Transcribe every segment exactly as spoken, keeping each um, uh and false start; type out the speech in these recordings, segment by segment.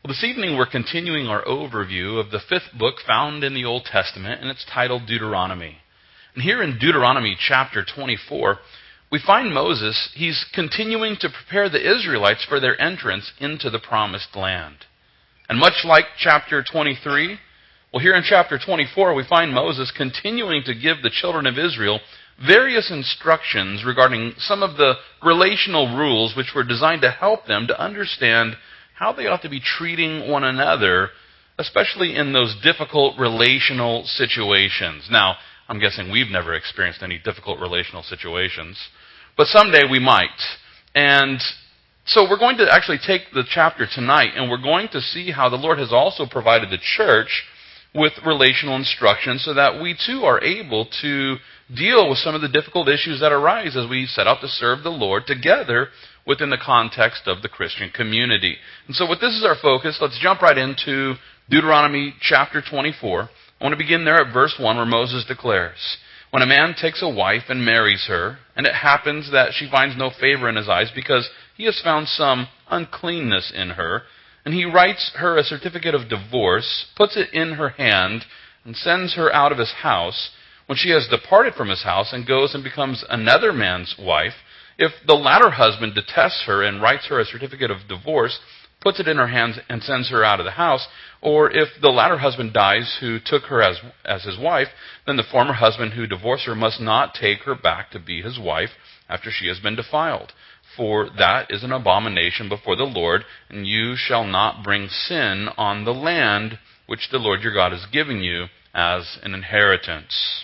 Well, this evening we're continuing our overview of the fifth book found in the Old Testament, and it's titled Deuteronomy. And here in Deuteronomy chapter twenty-four, we find Moses, he's continuing to prepare the Israelites for their entrance into the promised land. And much like chapter twenty-three, well, here in chapter twenty-four, we find Moses continuing to give the children of Israel various instructions regarding some of the relational rules which were designed to help them to understand how they ought to be treating one another, especially in those difficult relational situations. Now, I'm guessing we've never experienced any difficult relational situations, but someday we might. And so we're going to actually take the chapter tonight, and we're going to see how the Lord has also provided the church with relational instruction so that we too are able to deal with some of the difficult issues that arise as we set out to serve the Lord together within the context of the Christian community. And so with this as our focus, let's jump right into Deuteronomy chapter twenty-four. I want to begin there at verse one where Moses declares, "When a man takes a wife and marries her, and it happens that she finds no favor in his eyes because he has found some uncleanness in her, and he writes her a certificate of divorce, puts it in her hand, and sends her out of his house, when she has departed from his house and goes and becomes another man's wife, if the latter husband detests her and writes her a certificate of divorce, puts it in her hands and sends her out of the house, or if the latter husband dies who took her as, as his wife, then the former husband who divorced her must not take her back to be his wife after she has been defiled. For that is an abomination before the Lord, and you shall not bring sin on the land which the Lord your God is giving you as an inheritance."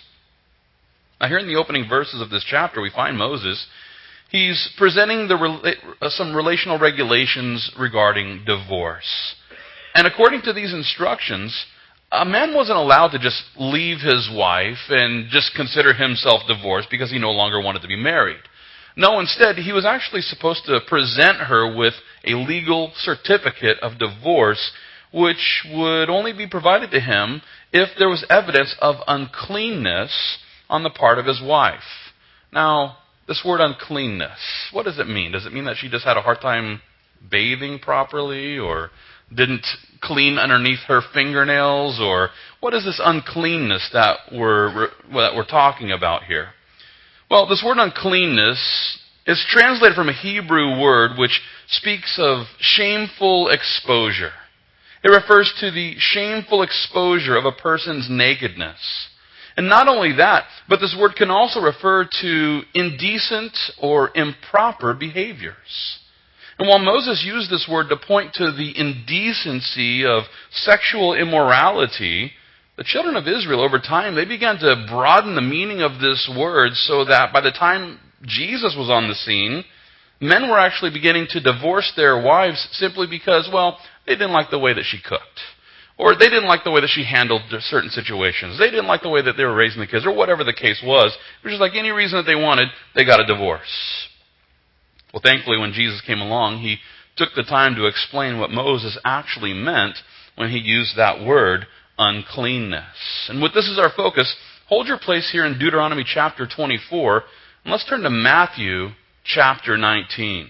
Now here in the opening verses of this chapter, we find Moses, he's presenting the, some relational regulations regarding divorce. And according to these instructions, a man wasn't allowed to just leave his wife and just consider himself divorced because he no longer wanted to be married. No, instead, he was actually supposed to present her with a legal certificate of divorce, which would only be provided to him if there was evidence of uncleanness on the part of his wife. Now, this word uncleanness, what does it mean? Does it mean that she just had a hard time bathing properly, or didn't clean underneath her fingernails, or what is this uncleanness that we're that we're talking about here? Well, this word uncleanness is translated from a Hebrew word which speaks of shameful exposure. It refers to the shameful exposure of a person's nakedness. And not only that, but this word can also refer to indecent or improper behaviors. And while Moses used this word to point to the indecency of sexual immorality, the children of Israel over time, they began to broaden the meaning of this word so that by the time Jesus was on the scene, men were actually beginning to divorce their wives simply because, well, they didn't like the way that she cooked. Or they didn't like the way that she handled certain situations. They didn't like the way that they were raising the kids, or whatever the case was. It was just like any reason that they wanted, they got a divorce. Well, thankfully, when Jesus came along, he took the time to explain what Moses actually meant when he used that word, uncleanness. And with this as our focus, hold your place here in Deuteronomy chapter twenty-four, and let's turn to Matthew chapter nineteen.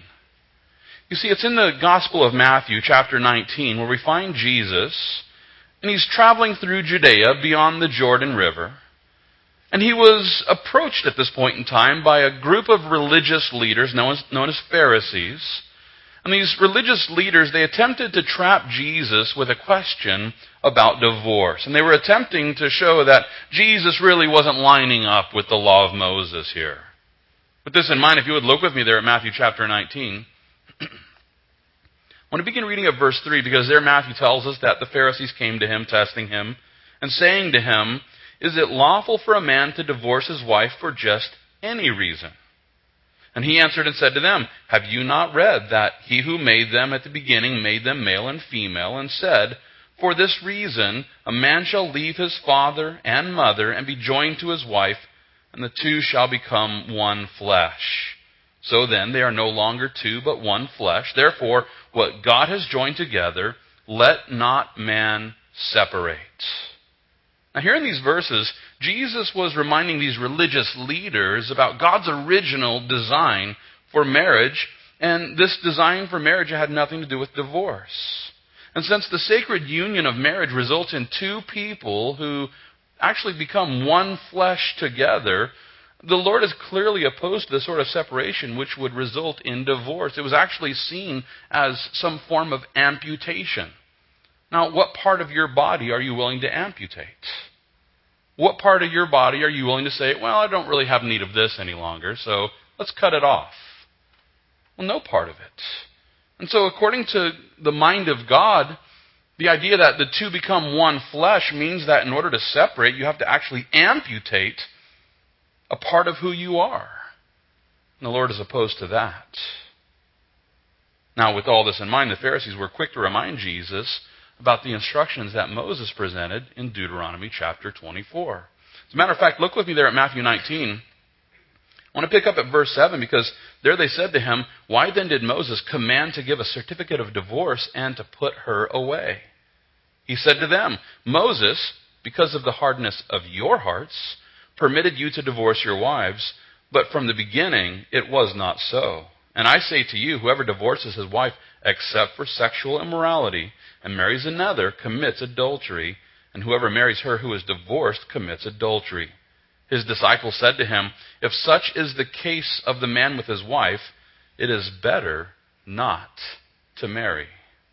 You see, it's in the Gospel of Matthew chapter nineteen where we find Jesus, and he's traveling through Judea beyond the Jordan River. And he was approached at this point in time by a group of religious leaders known as, known as Pharisees. And these religious leaders, they attempted to trap Jesus with a question about divorce. And they were attempting to show that Jesus really wasn't lining up with the law of Moses here. With this in mind, if you would look with me there at Matthew chapter nineteen. I want to begin reading at verse three, because there Matthew tells us that the Pharisees came to him, testing him, and saying to him, "Is it lawful for a man to divorce his wife for just any reason?" And he answered and said to them, "Have you not read that he who made them at the beginning made them male and female, and said, 'For this reason a man shall leave his father and mother and be joined to his wife, and the two shall become one flesh'? So then they are no longer two, but one flesh. Therefore, what God has joined together, let not man separate." Now here in these verses, Jesus was reminding these religious leaders about God's original design for marriage, and this design for marriage had nothing to do with divorce. And since the sacred union of marriage results in two people who actually become one flesh together, the Lord is clearly opposed to the sort of separation which would result in divorce. It was actually seen as some form of amputation. Now, what part of your body are you willing to amputate? What part of your body are you willing to say, well, I don't really have need of this any longer, so let's cut it off? Well, no part of it. And so according to the mind of God, the idea that the two become one flesh means that in order to separate, you have to actually amputate a part of who you are. And the Lord is opposed to that. Now, with all this in mind, the Pharisees were quick to remind Jesus about the instructions that Moses presented in Deuteronomy chapter twenty-four. As a matter of fact, look with me there at Matthew nineteen. I want to pick up at verse seven, because there they said to him, "Why then did Moses command to give a certificate of divorce and to put her away?" He said to them, "Moses, because of the hardness of your hearts, permitted you to divorce your wives, but from the beginning it was not so. And I say to you, whoever divorces his wife except for sexual immorality and marries another commits adultery, and whoever marries her who is divorced commits adultery." His disciples said to him, "If such is the case of the man with his wife, it is better not to marry."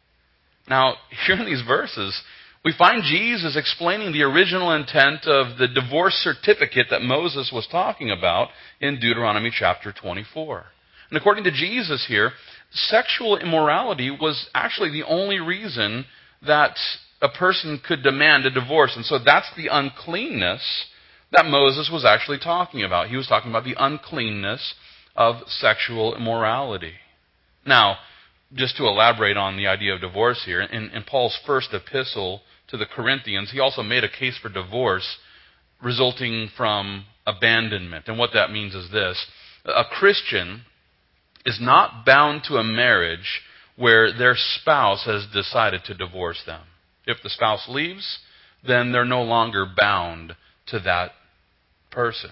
Now, here in these verses, we find Jesus explaining the original intent of the divorce certificate that Moses was talking about in Deuteronomy chapter twenty-four. And according to Jesus here, sexual immorality was actually the only reason that a person could demand a divorce. And so that's the uncleanness that Moses was actually talking about. He was talking about the uncleanness of sexual immorality. Now, just to elaborate on the idea of divorce here, in, in Paul's first epistle to the Corinthians, he also made a case for divorce resulting from abandonment. And what that means is this: a Christian is not bound to a marriage where their spouse has decided to divorce them. If the spouse leaves, then they're no longer bound to that person.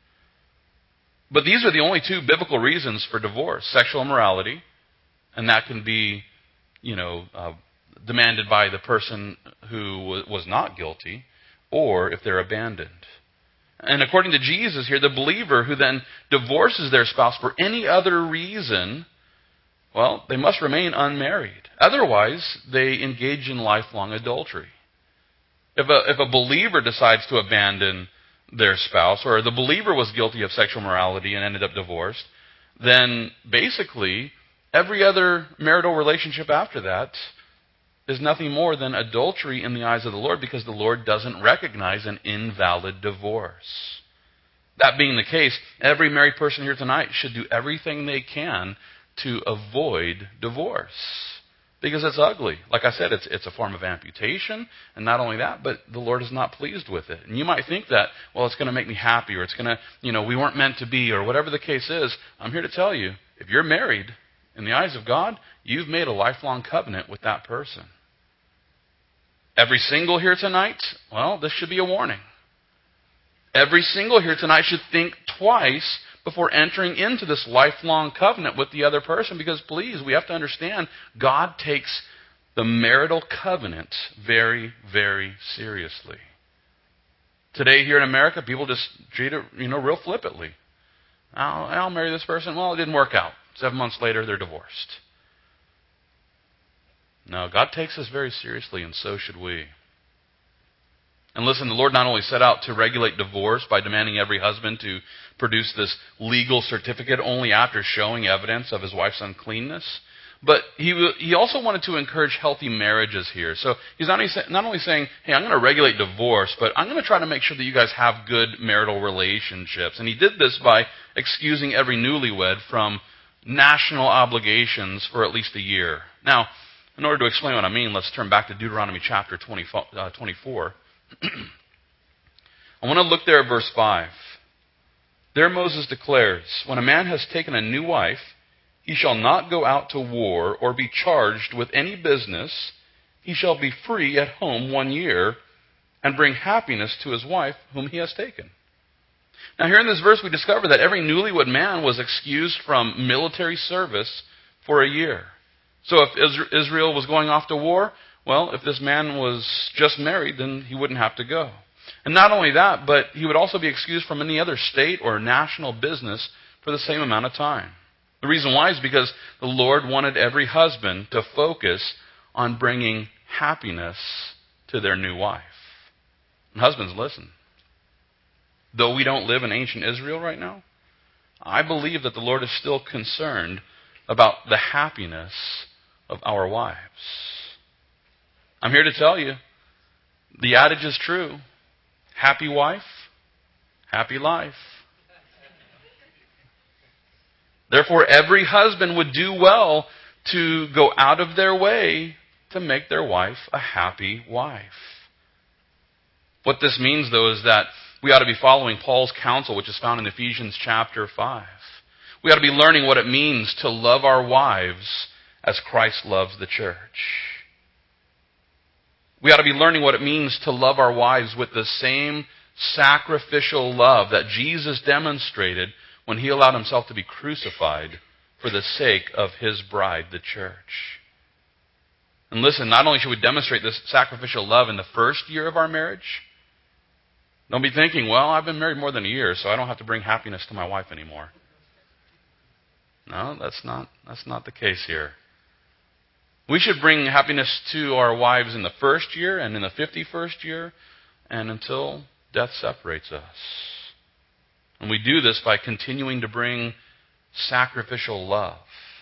But these are the only two biblical reasons for divorce: sexual immorality, and that can be, you know, uh, demanded by the person who was not guilty, or if they're abandoned. And according to Jesus here, the believer who then divorces their spouse for any other reason, well, they must remain unmarried. Otherwise, they engage in lifelong adultery. If a, if a believer decides to abandon their spouse, or the believer was guilty of sexual immorality and ended up divorced, then basically every other marital relationship after that is nothing more than adultery in the eyes of the Lord, because the Lord doesn't recognize an invalid divorce. That being the case, every married person here tonight should do everything they can to avoid divorce, because it's ugly. Like I said, it's it's a form of amputation, and not only that, but the Lord is not pleased with it. And you might think that, well, it's going to make me happy, or it's going to, you know, we weren't meant to be, or whatever the case is. I'm here to tell you, if you're married, in the eyes of God, you've made a lifelong covenant with that person. Every single here tonight, well, this should be a warning. Every single here tonight should think twice before entering into this lifelong covenant with the other person, because please, we have to understand, God takes the marital covenant very, very seriously. Today here in America, people just treat it, you know, real flippantly. I'll, I'll marry this person. Well, it didn't work out. Seven months later, they're divorced. No, God takes this very seriously, and so should we. And listen, the Lord not only set out to regulate divorce by demanding every husband to produce this legal certificate only after showing evidence of his wife's uncleanness, but he he also wanted to encourage healthy marriages here. So he's not only, not only saying, hey, I'm going to regulate divorce, but I'm going to try to make sure that you guys have good marital relationships. And he did this by excusing every newlywed from national obligations for at least a year. Now, in order to explain what I mean, let's turn back to Deuteronomy chapter twenty-four. I want to look there at verse five. There Moses declares, when a man has taken a new wife, he shall not go out to war or be charged with any business. He shall be free at home one year and bring happiness to his wife whom he has taken. Now here in this verse we discover that every newlywed man was excused from military service for a year. So if Israel was going off to war, Well, if this man was just married, then he wouldn't have to go. And not only that, but he would also be excused from any other state or national business for the same amount of time. The reason why is because the Lord wanted every husband to focus on bringing happiness to their new wife. And husbands, listen. Though we don't live in ancient Israel right now, I believe that the Lord is still concerned about the happiness of our wives. I'm here to tell you, the adage is true. Happy wife, happy life. Therefore, every husband would do well to go out of their way to make their wife a happy wife. What this means, though, is that we ought to be following Paul's counsel, which is found in Ephesians chapter five. We ought to be learning what it means to love our wives as Christ loves the church. We ought to be learning what it means to love our wives with the same sacrificial love that Jesus demonstrated when he allowed himself to be crucified for the sake of his bride, the church. And listen, not only should we demonstrate this sacrificial love in the first year of our marriage, don't be thinking, well, I've been married more than a year, so I don't have to bring happiness to my wife anymore. No, that's not, that's not the case here. We should bring happiness to our wives in the first year and in the fifty-first year and until death separates us. And we do this by continuing to bring sacrificial love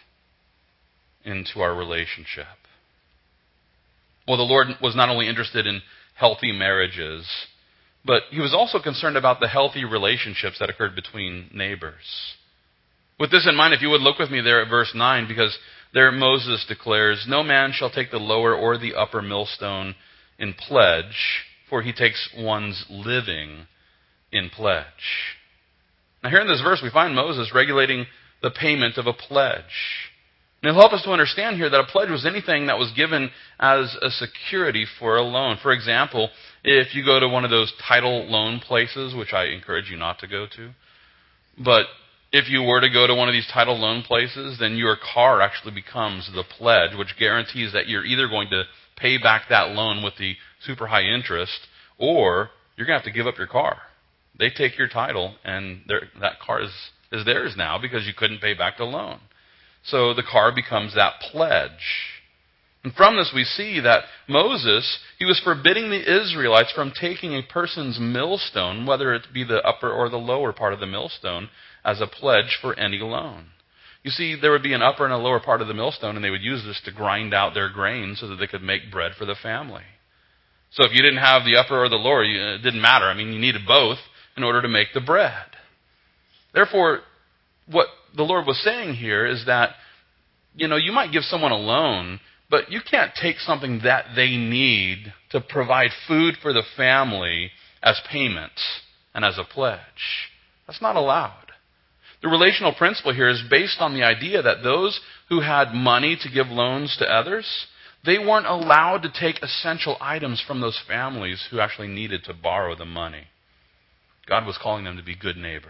into our relationship. Well, the Lord was not only interested in healthy marriages, but he was also concerned about the healthy relationships that occurred between neighbors. With this in mind, if you would look with me there at verse nine, because there Moses declares, "No man shall take the lower or the upper millstone in pledge, for he takes one's living in pledge." Now here in this verse, we find Moses regulating the payment of a pledge. And it'll help us to understand here that a pledge was anything that was given as a security for a loan. For example, if you go to one of those title loan places, which I encourage you not to go to, but if you were to go to one of these title loan places, then your car actually becomes the pledge, which guarantees that you're either going to pay back that loan with the super high interest, or you're going to have to give up your car. They take your title, and that car is, is theirs now because you couldn't pay back the loan. So the car becomes that pledge. And from this we see that Moses, he was forbidding the Israelites from taking a person's millstone, whether it be the upper or the lower part of the millstone, as a pledge for any loan. You see, there would be an upper and a lower part of the millstone, and they would use this to grind out their grain so that they could make bread for the family. So if you didn't have the upper or the lower, it didn't matter. I mean, you needed both in order to make the bread. Therefore, what the Lord was saying here is that, you know, you might give someone a loan, but you can't take something that they need to provide food for the family as payment and as a pledge. That's not allowed. The relational principle here is based on the idea that those who had money to give loans to others, they weren't allowed to take essential items from those families who actually needed to borrow the money. God was calling them to be good neighbors.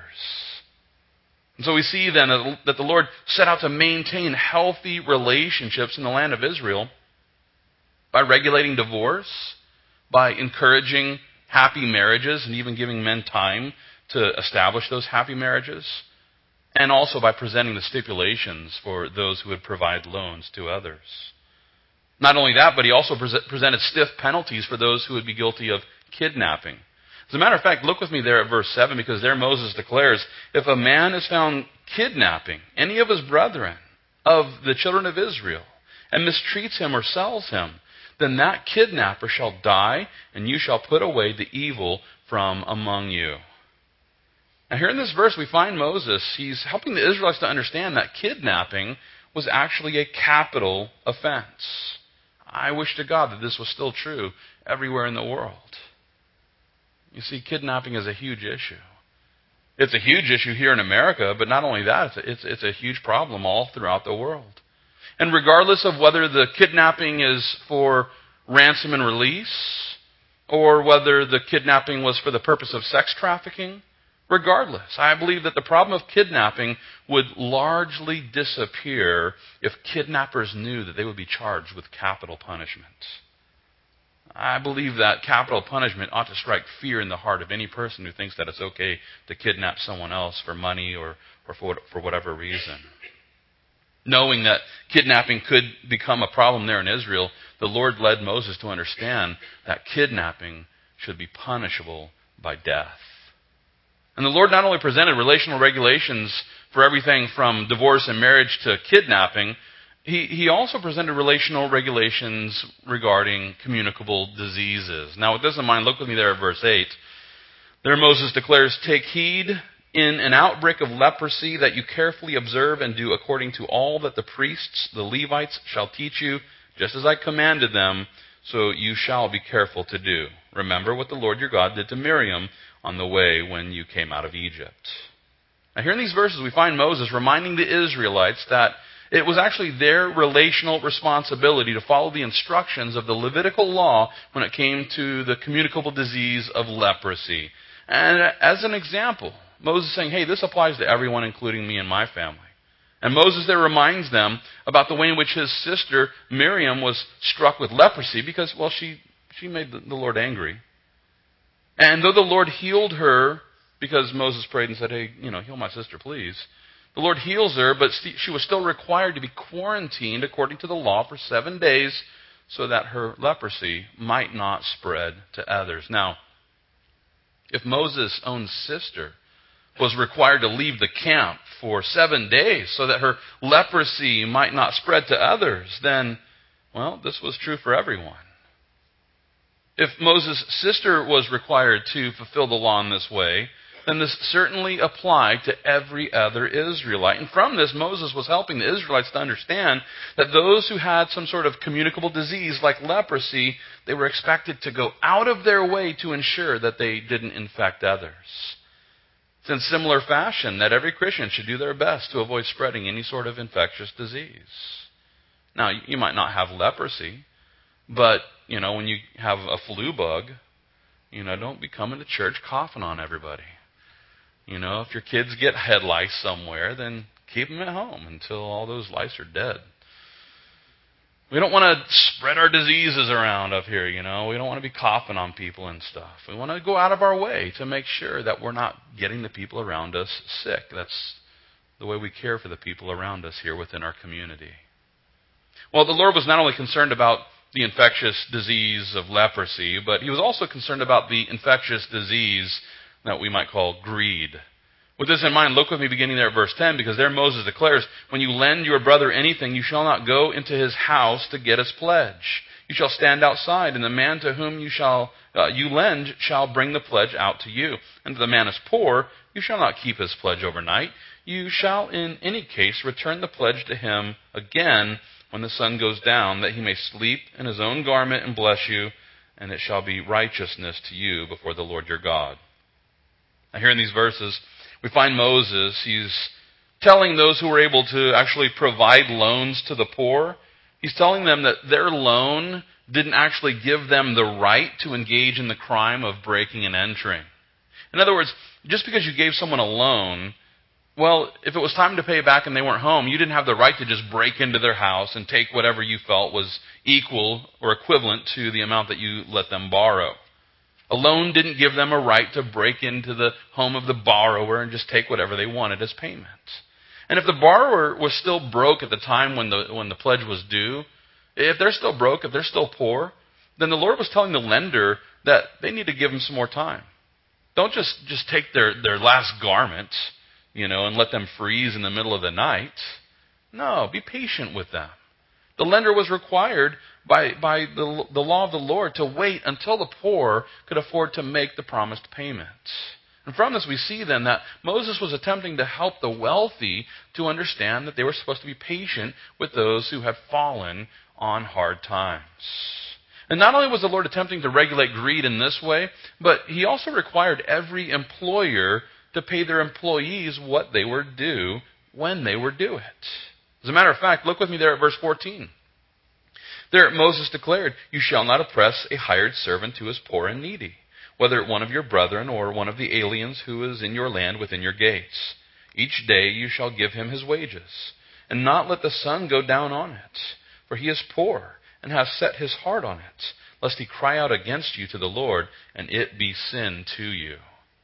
And so we see then that the Lord set out to maintain healthy relationships in the land of Israel by regulating divorce, by encouraging happy marriages and even giving men time to establish those happy marriages, and also by presenting the stipulations for those who would provide loans to others. Not only that, but he also pre- presented stiff penalties for those who would be guilty of kidnapping. As a matter of fact, look with me there at verse seven, because there Moses declares, "If a man is found kidnapping any of his brethren of the children of Israel and mistreats him or sells him, then that kidnapper shall die, and you shall put away the evil from among you." Now here in this verse we find Moses, he's helping the Israelites to understand that kidnapping was actually a capital offense. I wish to God that this was still true everywhere in the world. You see, kidnapping is a huge issue. It's a huge issue here in America, but not only that, it's a, it's, it's a huge problem all throughout the world. And regardless of whether the kidnapping is for ransom and release, or whether the kidnapping was for the purpose of sex trafficking, regardless, I believe that the problem of kidnapping would largely disappear if kidnappers knew that they would be charged with capital punishment. I believe that capital punishment ought to strike fear in the heart of any person who thinks that it's okay to kidnap someone else for money or, or for, for whatever reason. Knowing that kidnapping could become a problem there in Israel, the Lord led Moses to understand that kidnapping should be punishable by death. And the Lord not only presented relational regulations for everything from divorce and marriage to kidnapping, He, he also presented relational regulations regarding communicable diseases. Now, with this in mind, look with me there at verse eight. There Moses declares, "Take heed in an outbreak of leprosy that you carefully observe and do according to all that the priests, the Levites, shall teach you, just as I commanded them, so you shall be careful to do. Remember what the Lord your God did to Miriam on the way when you came out of Egypt." Now, here in these verses, we find Moses reminding the Israelites that it was actually their relational responsibility to follow the instructions of the Levitical law when it came to the communicable disease of leprosy. And as an example, Moses is saying, hey, this applies to everyone, including me and my family. And Moses there reminds them about the way in which his sister Miriam was struck with leprosy because, well, she, she made the, the Lord angry. And though the Lord healed her because Moses prayed and said, hey, you know, heal my sister, please. The Lord heals her, but she was still required to be quarantined according to the law for seven days so that her leprosy might not spread to others. Now, if Moses' own sister was required to leave the camp for seven days so that her leprosy might not spread to others, then, well, this was true for everyone. If Moses' sister was required to fulfill the law in this way, then this certainly applied to every other Israelite. And from this, Moses was helping the Israelites to understand that those who had some sort of communicable disease like leprosy, they were expected to go out of their way to ensure that they didn't infect others. It's in similar fashion that every Christian should do their best to avoid spreading any sort of infectious disease. Now, you might not have leprosy, but, you know, when you have a flu bug, you know, don't be coming to church coughing on everybody. You know, if your kids get head lice somewhere, then keep them at home until all those lice are dead. We don't want to spread our diseases around up here, you know. We don't want to be coughing on people and stuff. We want to go out of our way to make sure that we're not getting the people around us sick. That's the way we care for the people around us here within our community. Well, the Lord was not only concerned about the infectious disease of leprosy, but he was also concerned about the infectious disease that we might call greed. With this in mind, look with me beginning there at verse ten, because there Moses declares, "When you lend your brother anything, you shall not go into his house to get his pledge. You shall stand outside, and the man to whom you shall uh, you lend shall bring the pledge out to you. And if the man is poor, you shall not keep his pledge overnight. You shall in any case return the pledge to him again when the sun goes down, that he may sleep in his own garment and bless you, and it shall be righteousness to you before the Lord your God." Now, here in these verses, we find Moses, he's telling those who were able to actually provide loans to the poor, he's telling them that their loan didn't actually give them the right to engage in the crime of breaking and entering. In other words, just because you gave someone a loan, well, if it was time to pay back and they weren't home, you didn't have the right to just break into their house and take whatever you felt was equal or equivalent to the amount that you let them borrow. A loan didn't give them a right to break into the home of the borrower and just take whatever they wanted as payment. And if the borrower was still broke at the time when the when the pledge was due, if they're still broke, if they're still poor, then the Lord was telling the lender that they need to give them some more time. Don't just, just take their, their last garment, you know, and let them freeze in the middle of the night. No, be patient with them. The lender was required by, by the, the law of the Lord to wait until the poor could afford to make the promised payment. And from this we see then that Moses was attempting to help the wealthy to understand that they were supposed to be patient with those who had fallen on hard times. And not only was the Lord attempting to regulate greed in this way, but he also required every employer to pay their employees what they were due when they were due it. As a matter of fact, look with me there at verse fourteen. There Moses declared, "You shall not oppress a hired servant who is poor and needy, whether one of your brethren or one of the aliens who is in your land within your gates. Each day you shall give him his wages, and not let the sun go down on it, for he is poor and has set his heart on it. lest he cry out against you to the Lord, and it be sin to you.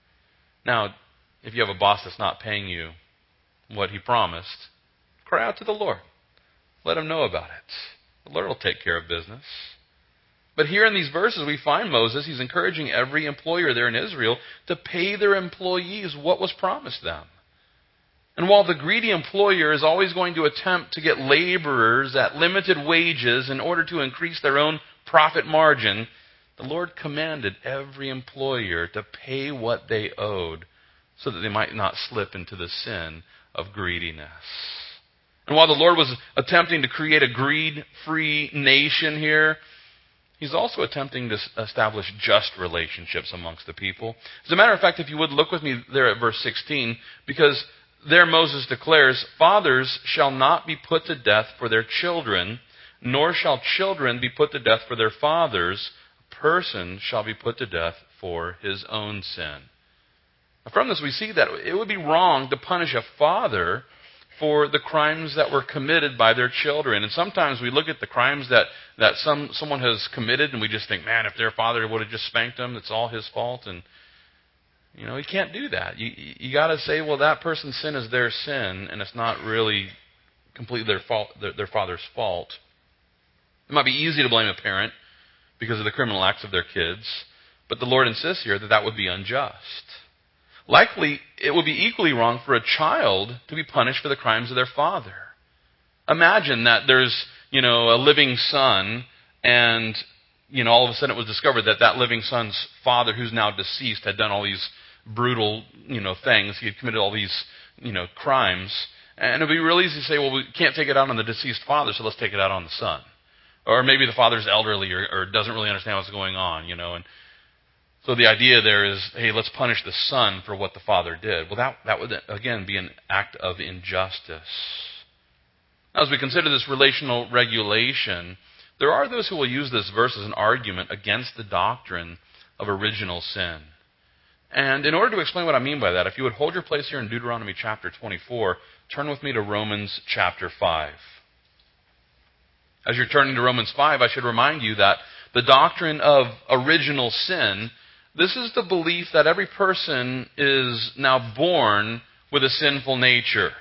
Now, if you have a boss that's not paying you what he promised, cry out to the Lord. Let him know about it. The Lord will take care of business. But here in these verses we find Moses, he's encouraging every employer there in Israel to pay their employees what was promised them. And while the greedy employer is always going to attempt to get laborers at limited wages in order to increase their own profit margin, the Lord commanded every employer to pay what they owed so that they might not slip into the sin of greediness. And while the Lord was attempting to create a greed-free nation here, He's also attempting to establish just relationships amongst the people. As a matter of fact, if you would look with me there at verse sixteen, because there Moses declares, "Fathers shall not be put to death for their children, nor shall children be put to death for their fathers. A person shall be put to death for his own sin." Now, from this we see that it would be wrong to punish a father for the crimes that were committed by their children. And sometimes we look at the crimes that, that some someone has committed and we just think, man, if their father would have just spanked them, it's all his fault. And, you know, you can't do that. You, you got to say, well, that person's sin is their sin, and it's not really completely their fault, their, their father's fault. It might be easy to blame a parent because of the criminal acts of their kids, but the Lord insists here that that would be unjust. Likely, it would be equally wrong for a child to be punished for the crimes of their father. Imagine that there's, you know, a living son, and, you know, all of a sudden it was discovered that that living son's father, who's now deceased, had done all these brutal, you know, things. He had committed all these, you know, crimes. And it would be real easy to say, well, we can't take it out on the deceased father, so let's take it out on the son. Or maybe the father's elderly or, or doesn't really understand what's going on, you know, and so the idea there is, hey, let's punish the son for what the father did. Well, that, that would, again, be an act of injustice. Now, as we consider this relational regulation, there are those who will use this verse as an argument against the doctrine of original sin. And in order to explain what I mean by that, if you would hold your place here in Deuteronomy chapter twenty-four, turn with me to Romans chapter five. As you're turning to Romans five, I should remind you that the doctrine of original sin, this is the belief that every person is now born with a sinful nature.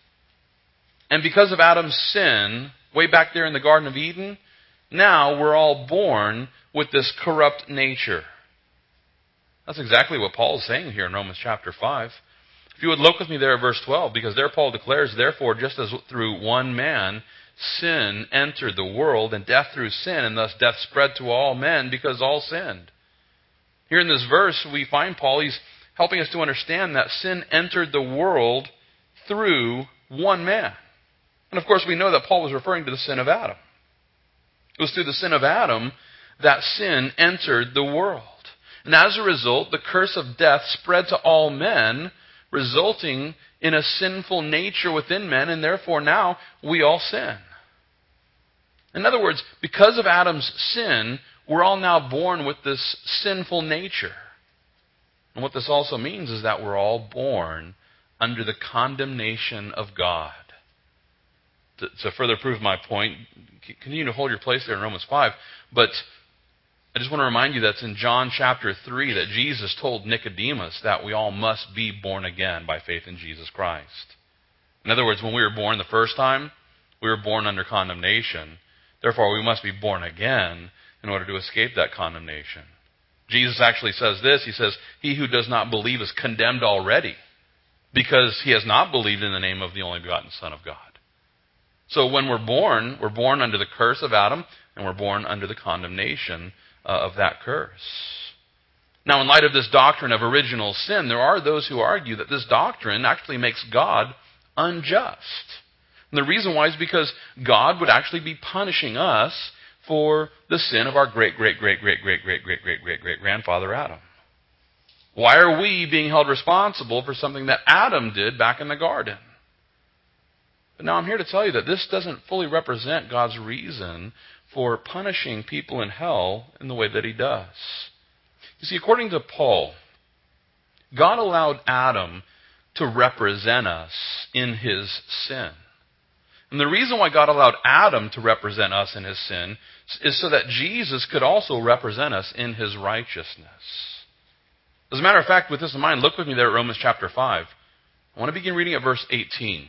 And because of Adam's sin, way back there in the Garden of Eden, now we're all born with this corrupt nature. That's exactly what Paul is saying here in Romans chapter five. If you would look with me there at verse twelve, because there Paul declares, "Therefore, just as through one man sin entered the world, and death through sin, and thus death spread to all men because all sinned." Here in this verse, we find Paul, he's helping us to understand that sin entered the world through one man. And of course, we know that Paul was referring to the sin of Adam. It was through the sin of Adam that sin entered the world. And as a result, the curse of death spread to all men, resulting in a sinful nature within men, and therefore now we all sin. In other words, because of Adam's sin, we're all now born with this sinful nature. And what this also means is that we're all born under the condemnation of God. To, to further prove my point, continue to hold your place there in Romans five, but I just want to remind you that's in John chapter three that Jesus told Nicodemus that we all must be born again by faith in Jesus Christ. In other words, when we were born the first time, we were born under condemnation. Therefore, we must be born again in order to escape that condemnation. Jesus actually says this. He says, "He who does not believe is condemned already, because he has not believed in the name of the only begotten Son of God." So when we're born, we're born under the curse of Adam, and we're born under the condemnation uh, of that curse. Now, in light of this doctrine of original sin, there are those who argue that this doctrine actually makes God unjust. And the reason why is because God would actually be punishing us for the sin of our great, great, great, great, great, great, great, great, great, great grandfather Adam. Why are we being held responsible for something that Adam did back in the garden? But now I'm here to tell you that this doesn't fully represent God's reason for punishing people in hell in the way that He does. You see, according to Paul, God allowed Adam to represent us in his sin. And the reason why God allowed Adam to represent us in his sin is so that Jesus could also represent us in his righteousness. As a matter of fact, with this in mind, look with me there at Romans chapter five. I want to begin reading at verse eighteen.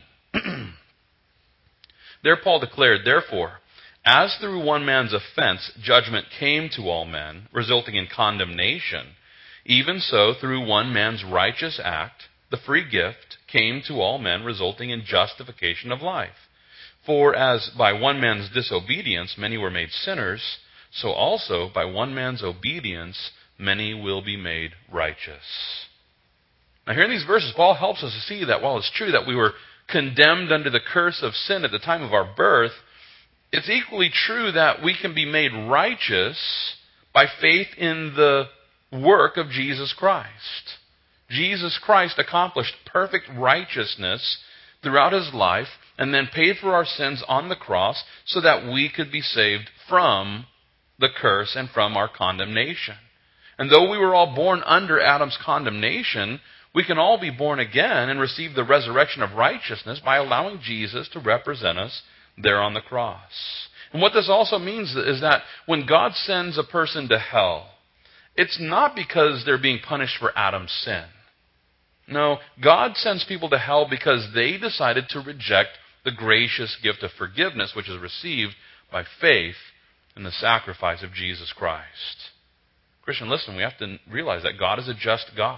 There Paul declared, "Therefore, as through one man's offense judgment came to all men, resulting in condemnation, even so through one man's righteous act, the free gift came to all men, resulting in justification of life. For as by one man's disobedience many were made sinners, so also by one man's obedience many will be made righteous." Now here in these verses, Paul helps us to see that while it's true that we were condemned under the curse of sin at the time of our birth, it's equally true that we can be made righteous by faith in the work of Jesus Christ. Jesus Christ accomplished perfect righteousness throughout his life and then paid for our sins on the cross so that we could be saved from the curse and from our condemnation. And though we were all born under Adam's condemnation, we can all be born again and receive the resurrection of righteousness by allowing Jesus to represent us there on the cross. And what this also means is that when God sends a person to hell, it's not because they're being punished for Adam's sin. No, God sends people to hell because they decided to reject the gracious gift of forgiveness which is received by faith in the sacrifice of Jesus Christ. Christian, listen, we have to realize that God is a just God.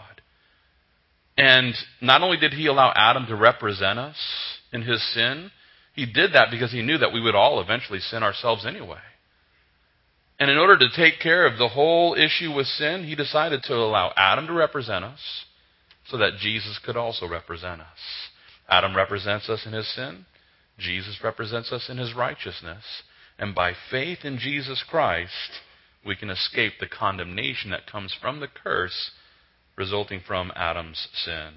And not only did he allow Adam to represent us in his sin, he did that because he knew that we would all eventually sin ourselves anyway. And in order to take care of the whole issue with sin, he decided to allow Adam to represent us so that Jesus could also represent us. Adam represents us in his sin. Jesus represents us in his righteousness. And by faith in Jesus Christ, we can escape the condemnation that comes from the curse resulting from Adam's sin.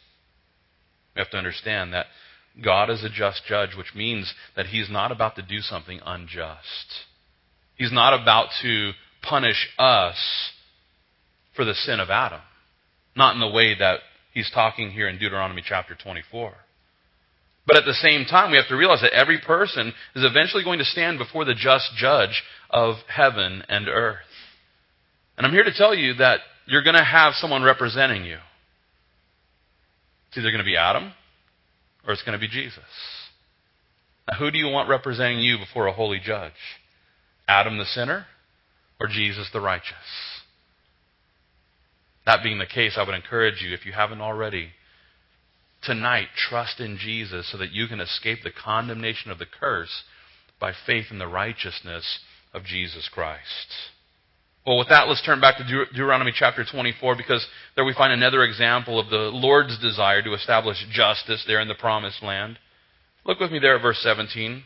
We have to understand that God is a just judge, which means that he's not about to do something unjust. He's not about to punish us for the sin of Adam. Not in the way that he's talking here in Deuteronomy chapter twenty-four. But at the same time, we have to realize that every person is eventually going to stand before the just judge of heaven and earth. And I'm here to tell you that you're going to have someone representing you. It's either going to be Adam or it's going to be Jesus. Now, who do you want representing you before a holy judge? Adam the sinner or Jesus the righteous? That being the case, I would encourage you, if you haven't already, tonight trust in Jesus so that you can escape the condemnation of the curse by faith in the righteousness of Jesus Christ. Well, with that, let's turn back to Deut- Deuteronomy chapter twenty-four, because there we find another example of the Lord's desire to establish justice there in the promised land. Look with me there at verse seventeen.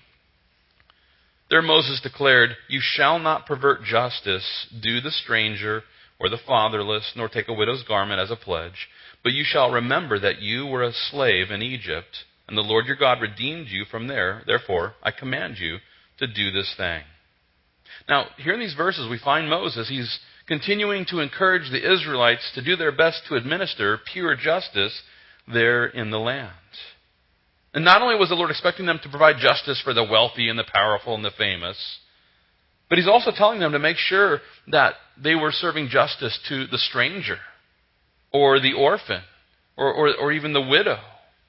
There Moses declared, "You shall not pervert justice, do the stranger or the fatherless, nor take a widow's garment as a pledge. But you shall remember that you were a slave in Egypt, and the Lord your God redeemed you from there. Therefore, I command you to do this thing." Now, here in these verses, we find Moses. He's continuing to encourage the Israelites to do their best to administer pure justice there in the land. And not only was the Lord expecting them to provide justice for the wealthy and the powerful and the famous, but he's also telling them to make sure that they were serving justice to the stranger or the orphan or, or, or even the widow.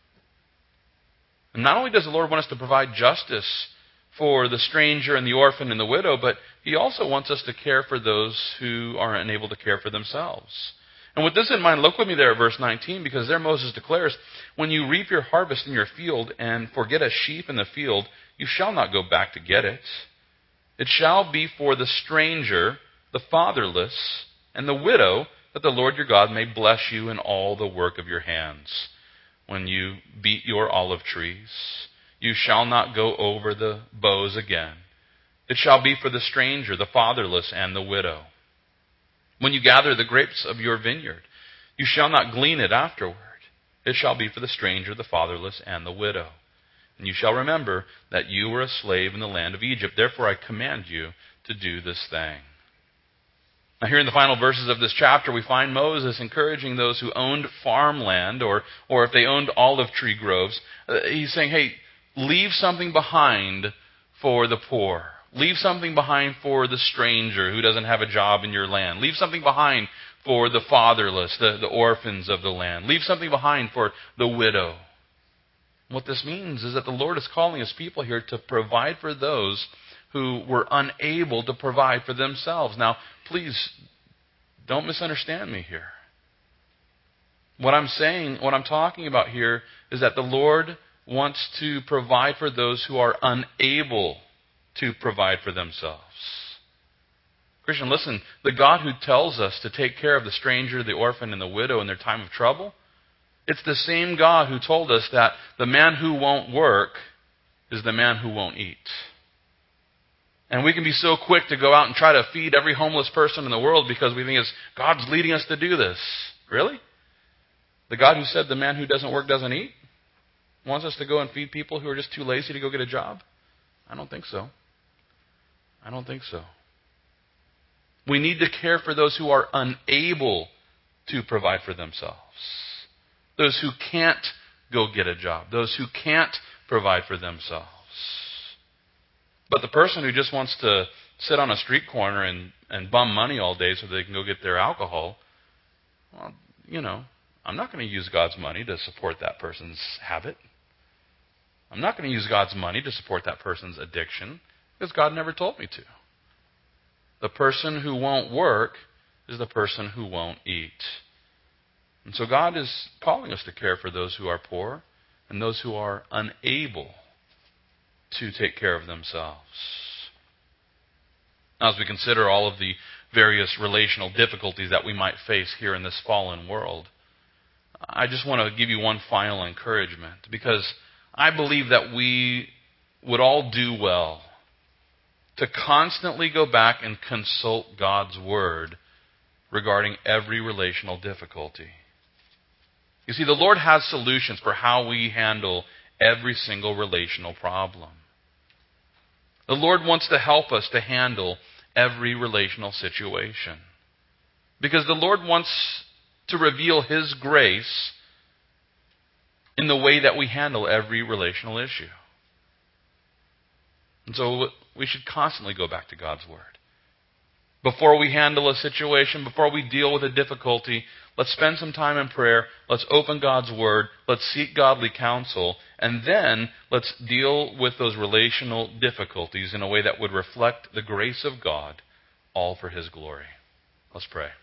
And not only does the Lord want us to provide justice for the stranger and the orphan and the widow, but he also wants us to care for those who are unable to care for themselves. And with this in mind, look with me there at verse nineteen, because there Moses declares, "When you reap your harvest in your field and forget a sheep in the field, you shall not go back to get it. It shall be for the stranger, the fatherless, and the widow, that the Lord your God may bless you in all the work of your hands. When you beat your olive trees, you shall not go over the boughs again. It shall be for the stranger, the fatherless, and the widow. When you gather the grapes of your vineyard, you shall not glean it afterward. It shall be for the stranger, the fatherless, and the widow. And you shall remember that you were a slave in the land of Egypt. Therefore I command you to do this thing." Now here in the final verses of this chapter, we find Moses encouraging those who owned farmland, or, or if they owned olive tree groves. Uh, he's saying, hey, leave something behind for the poor. Leave something behind for the stranger who doesn't have a job in your land. Leave something behind for the fatherless, the, the orphans of the land. Leave something behind for the widow. What this means is that the Lord is calling His people here to provide for those who were unable to provide for themselves. Now, please, don't misunderstand me here. What I'm saying, what I'm talking about here is that the Lord wants to provide for those who are unable to provide for themselves. Christian, listen, the God who tells us to take care of the stranger, the orphan, and the widow in their time of trouble, it's the same God who told us that the man who won't work is the man who won't eat. And we can be so quick to go out and try to feed every homeless person in the world because we think it's God's leading us to do this. Really? The God who said the man who doesn't work doesn't eat wants us to go and feed people who are just too lazy to go get a job? I don't think so. I don't think so. We need to care for those who are unable to provide for themselves. Those who can't go get a job. Those who can't provide for themselves. But the person who just wants to sit on a street corner and, and bum money all day so they can go get their alcohol, well, you know, I'm not going to use God's money to support that person's habit. I'm not going to use God's money to support that person's addiction because God never told me to. The person who won't work is the person who won't eat. And so God is calling us to care for those who are poor and those who are unable to take care of themselves. Now, as we consider all of the various relational difficulties that we might face here in this fallen world, I just want to give you one final encouragement, because I believe that we would all do well to constantly go back and consult God's Word regarding every relational difficulty. You see, the Lord has solutions for how we handle every single relational problem. The Lord wants to help us to handle every relational situation, because the Lord wants to reveal His grace in the way that we handle every relational issue. And so we should constantly go back to God's Word. Before we handle a situation, before we deal with a difficulty, let's spend some time in prayer. Let's open God's Word. Let's seek godly counsel. And then let's deal with those relational difficulties in a way that would reflect the grace of God, all for His glory. Let's pray.